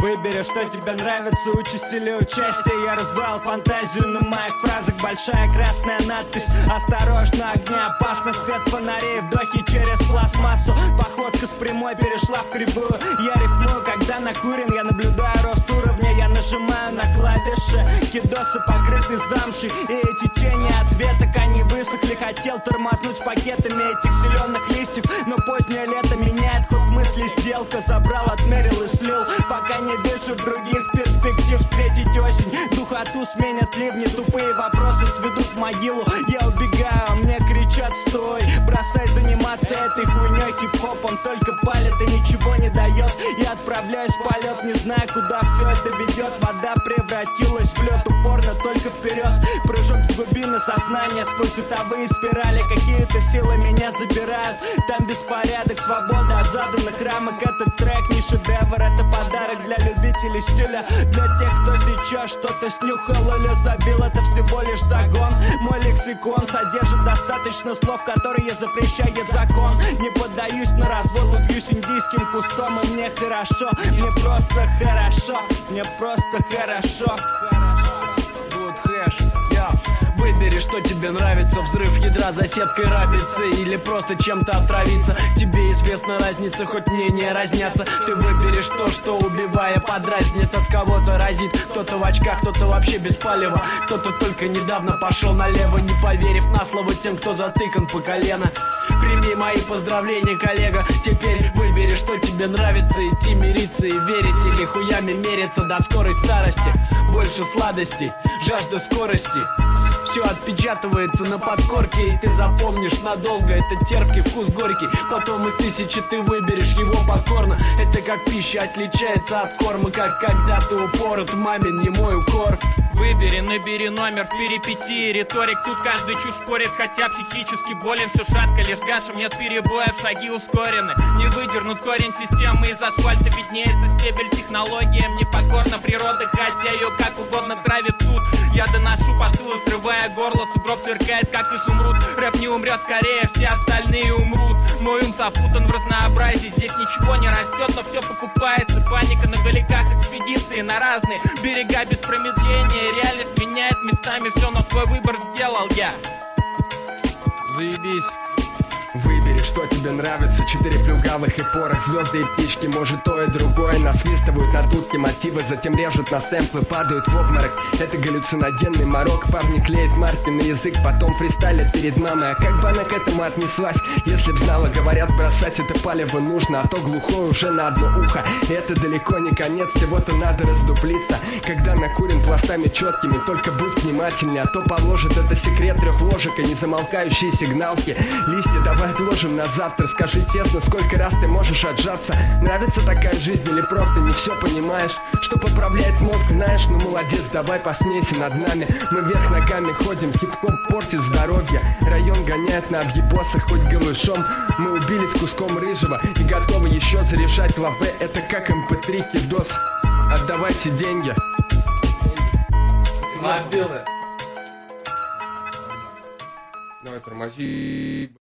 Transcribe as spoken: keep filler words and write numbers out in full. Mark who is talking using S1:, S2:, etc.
S1: Выбери, что тебе нравится, участь или участие. Я разбавил фантазию на моих фразах. Большая красная надпись: осторожно, огня опасно. Свет фонарей, вдохи через пластмассу. Походка с прямой перешла в кривую. Я рифмую, когда накурен. Я наблюдаю рост уровня. Я нажимаю на клавиши. Кидосы покрыты замшей. И эти тени ответок, они высохли. Хотел тормознуть пакетами этих зеленых листьев, но позднее лето меняет ход мысли. Сделка забрал, отмерил и слил. Пока не вижу других перспектив встретить осень. Духоту сменят ливни. Тупые вопросы сведут в могилу. Я убегаю, а мне кричат: стой, бросай заниматься этой хуйней. Хип-хопом только палит и ничего не дает. Я отправляюсь в полет, не знаю, куда все это ведет. Вода превратилась в лед, упорно только вперед. Прыжок в глубины сознания сквозь световые спирали. Какие-то силы меня забирают. Там беспорядок, свобода от заданных рамок. Этот трек не шедевр, это подарок для любителей стиля. Для тех, кто сейчас что-то снюхал или забил, это всего лишь загон. Мой лексикон содержит достаточно слов, которые запрещает закон. Не поддаюсь на развод, убьюсь индийским кустом. И мне хорошо, мне просто хорошо. Мне просто хорошо.
S2: Good hash, yeah. Выбери, что тебе нравится: взрыв ядра за сеткой рабицы или просто чем-то отравиться. Тебе известна разница, хоть мнения разнятся. Ты выберешь то, что, убивая, подразнит. От кого-то разит, кто-то в очках, кто-то вообще без палева. Кто-то только недавно пошел налево, не поверив на слово тем, кто затыкан по колено. Прими мои поздравления, коллега. Теперь выбери, что тебе нравится: идти мириться и верить, или хуями мериться до скорой старости. Больше сладостей, жажда скорости. Все отпечатывается на подкорке, и ты запомнишь надолго. Это терпкий вкус горький. Потом из тысячи ты выберешь его покорно. Это как пища отличается от корма, как когда ты упорот, мамин не мой укор.
S3: Выбери, набери номер в перипетии. Риторик, тут каждый чушь спорит, хотя психически болен. Все шатко, лишь гашем, нет перебоев, шаги ускорены. Не выдернут корень системы, из асфальта виднеется стебель. Технологиям непокорна природа, хотя ее как угодно травит тут. Я доношу посылы, срывая горло, сугроб сверкает, как изумруд. Рэп не умрет скорее, все остальные умрут. Мой ум запутан в разнообразии, здесь ничего не растет, но все покупается. Паника на галиках, экспедиции на разные берега без промедления. Реальность меняет местами все, но свой выбор сделал я.
S2: Заебись.
S4: Выбери, что тебе нравится: четыре плюгавых и порох, звезды и птички, может то и другое. Насвистывают на дудки мотивы, затем режут на сэмплы, падают в обморок. Это галлюциногенный морок. Парни клеят марки на язык, потом фристайлят перед мамой. А как бы она к этому отнеслась, если б знала? Говорят, бросать это палево нужно, а то глухое уже на одно ухо. И это далеко не конец, всего-то надо раздуплиться. Когда накурен пластами четкими, только будь внимательнее, а то положит это секрет трех ложек и незамолкающие сигналки. Листья давай отложим на завтра. Скажи честно, сколько раз ты можешь отжаться? Нравится такая жизнь или просто не все понимаешь? Что поправляет мозг, знаешь? Ну молодец, давай посмейся над нами. Мы вверх ногами ходим, хип-хоп портит здоровье. Район гоняет на объебосах, хоть голышом. Мы убили с куском рыжего и готовы еще заряжать лаве. Это как эм пэ три кидос. Отдавайте деньги.
S2: Мобилы.
S4: Давай тормози.